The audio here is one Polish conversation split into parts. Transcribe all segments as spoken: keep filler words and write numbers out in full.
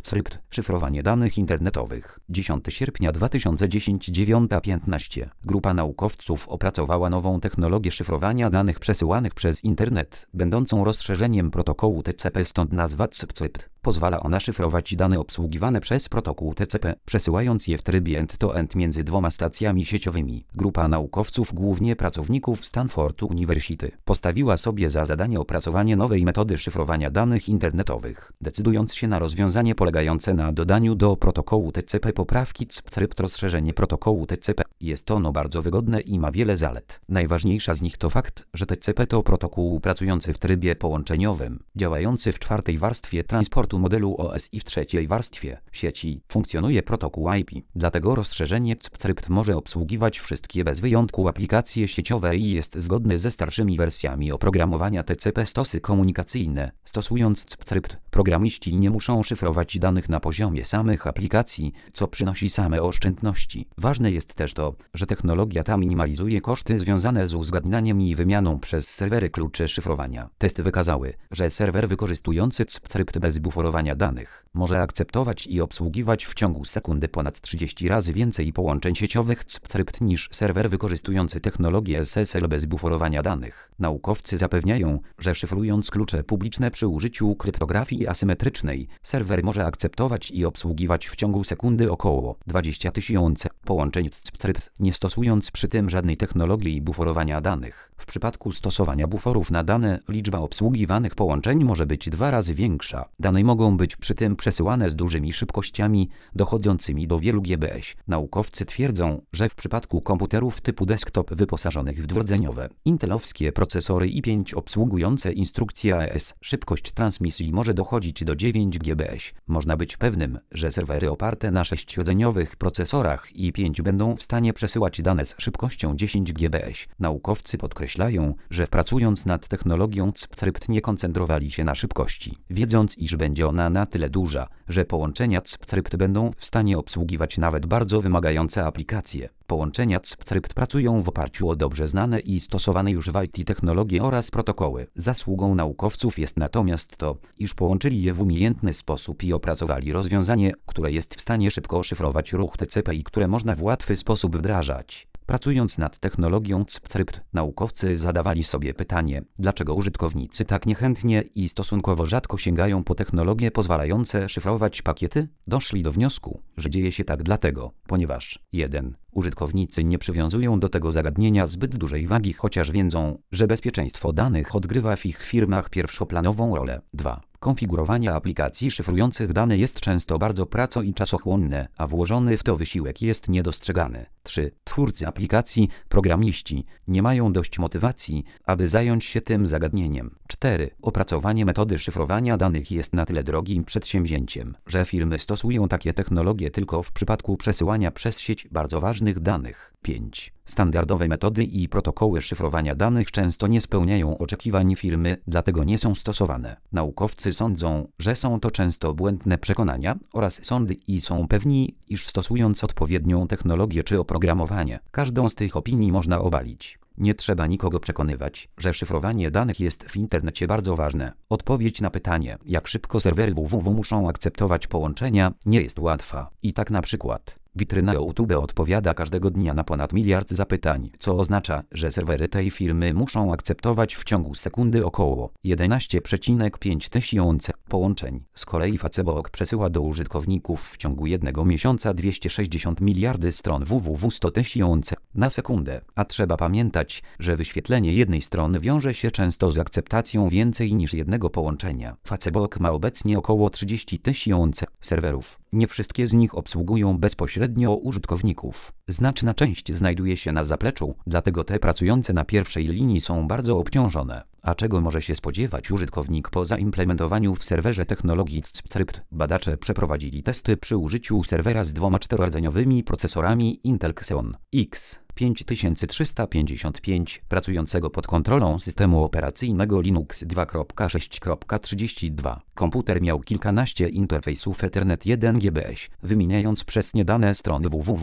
CPCrypt, szyfrowanie danych internetowych. dziesiątego sierpnia dwa tysiące dziesiątego, dziewiąta piętnaście. Grupa naukowców opracowała nową technologię szyfrowania danych przesyłanych przez internet, będącą rozszerzeniem protokołu T C P, stąd nazwa CPCrypt. Pozwala ona szyfrować dane obsługiwane przez protokół T C P, przesyłając je w trybie end-to-end między dwoma stacjami sieciowymi. Grupa naukowców, głównie pracowników Stanford University, postawiła sobie za zadanie opracowanie nowej metody szyfrowania danych internetowych, decydując się na rozwiązanie polegające na dodaniu do protokołu T C P poprawki CPCrypt. Rozszerzenie protokołu T C P jest ono bardzo wygodne i ma wiele zalet. Najważniejsza z nich to fakt, że T C P to protokół pracujący w trybie połączeniowym, działający w czwartej warstwie transportu modelu O S i w trzeciej warstwie sieci funkcjonuje protokół I P. Dlatego rozszerzenie CPCrypt może obsługiwać wszystkie bez wyjątku aplikacje sieciowe i jest zgodny ze starszymi wersjami oprogramowania T C P. Stosy komunikacyjne. Stosując CPCrypt, programiści nie muszą szyfrować danych na poziomie samych aplikacji, co przynosi same oszczędności. Ważne jest też to, że technologia ta minimalizuje koszty związane z uzgadnianiem i wymianą przez serwery kluczy szyfrowania. Testy wykazały, że serwer wykorzystujący CPCrypt bez buforowania danych może akceptować i obsługiwać w ciągu sekundy ponad trzydzieści razy więcej połączeń sieciowych CPCrypt niż serwer wykorzystujący technologię S S L bez buforowania danych. Naukowcy zapewniają, że szyfrując klucze publiczne przy użyciu kryptografii asymetrycznej, serwer może akceptować i obsługiwać w ciągu sekundy około dwadzieścia tysięcy połączeń CPCrypt, nie stosując przy tym żadnej technologii buforowania danych. W przypadku stosowania buforów na dane, liczba obsługiwanych połączeń może być dwa razy większa. Dane mogą być przy tym przesyłane z dużymi szybkościami, dochodzącymi do wielu gigabitów. Naukowcy twierdzą, że w przypadku komputerów typu desktop wyposażonych w dwurdzeniowe, intelowskie procesory i pięć obsługujące instrukcje A E S, szybkość transmisji może dochodzić do dziewięć gigabitów. Można być pewnym, że serwery oparte na sześciordzeniowych procesorach i pięć będą w stanie przesyłać dane z szybkością dziesięć gigabitów. Naukowcy podkreślają, że pracując nad technologią CPCrypt nie koncentrowali się na szybkości, wiedząc, iż będzie ona na tyle duża, że połączenia CPCrypt będą w stanie obsługiwać nawet bardzo wymagające aplikacje. Połączenia CPCrypt pracują w oparciu o dobrze znane i stosowane już w I T technologie oraz protokoły. Zasługą naukowców jest natomiast to, iż połączyli je w umiejętny sposób i opracowali rozwiązanie, które jest w stanie szybko szyfrować ruch T C P i które można w łatwy sposób wdrażać. Pracując nad technologią CPCrypt, naukowcy zadawali sobie pytanie, dlaczego użytkownicy tak niechętnie i stosunkowo rzadko sięgają po technologie pozwalające szyfrować pakiety? Doszli do wniosku, że dzieje się tak dlatego, ponieważ jeden. Użytkownicy nie przywiązują do tego zagadnienia zbyt dużej wagi, chociaż wiedzą, że bezpieczeństwo danych odgrywa w ich firmach pierwszoplanową rolę. dwa. Konfigurowanie aplikacji szyfrujących dane jest często bardzo praco- i czasochłonne, a włożony w to wysiłek jest niedostrzegany. trzy. Twórcy aplikacji, programiści, nie mają dość motywacji, aby zająć się tym zagadnieniem. cztery. Opracowanie metody szyfrowania danych jest na tyle drogim przedsięwzięciem, że firmy stosują takie technologie tylko w przypadku przesyłania przez sieć bardzo ważnych danych. pięć. Standardowe metody i protokoły szyfrowania danych często nie spełniają oczekiwań firmy, dlatego nie są stosowane. Naukowcy sądzą, że są to często błędne przekonania oraz sądy i są pewni, iż stosując odpowiednią technologię czy oprogramowanie, każdą z tych opinii można obalić. Nie trzeba nikogo przekonywać, że szyfrowanie danych jest w internecie bardzo ważne. Odpowiedź na pytanie, jak szybko serwery www muszą akceptować połączenia, nie jest łatwa. I tak na przykład witryna YouTube odpowiada każdego dnia na ponad miliard zapytań, co oznacza, że serwery tej firmy muszą akceptować w ciągu sekundy około jedenaście przecinek pięć tysiąca połączeń. Z kolei Facebook przesyła do użytkowników w ciągu jednego miesiąca dwieście sześćdziesiąt miliardy stron www sto tysięcy na sekundę. A trzeba pamiętać, że wyświetlenie jednej strony wiąże się często z akceptacją więcej niż jednego połączenia. Facebook ma obecnie około trzydzieści tysięcy serwerów. Nie wszystkie z nich obsługują bezpośrednio użytkowników. Znaczna część znajduje się na zapleczu, dlatego te pracujące na pierwszej linii są bardzo obciążone. A czego może się spodziewać użytkownik po zaimplementowaniu w serwerze technologii CPCrypt? Badacze przeprowadzili testy przy użyciu serwera z dwoma czterorodzeniowymi procesorami Intel Xeon X pięć tysiące trzysta pięćdziesiąt pięć pracującego pod kontrolą systemu operacyjnego Linux dwa kropka sześć kropka trzydzieści dwa. Komputer miał kilkanaście interfejsów Ethernet jeden gigabit. Wymieniając przez nie dane strony www,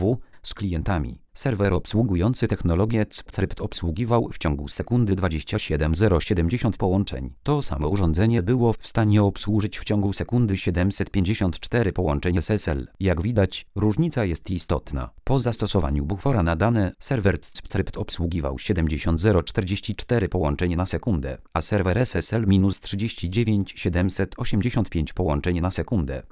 z klientami. Serwer obsługujący technologię C P C R P T obsługiwał w ciągu sekundy dwadzieścia siedem tysięcy siedemdziesiąt połączeń. To samo urządzenie było w stanie obsłużyć w ciągu sekundy siedemset pięćdziesiąt cztery połączeń S S L. Jak widać, różnica jest istotna. Po zastosowaniu bufora na dane, serwer C P C R P T obsługiwał siedemdziesiąt tysięcy czterdzieści cztery połączeń na sekundę, a serwer S S L minus trzydzieści dziewięć tysięcy siedemset osiemdziesiąt pięć połączeń na sekundę.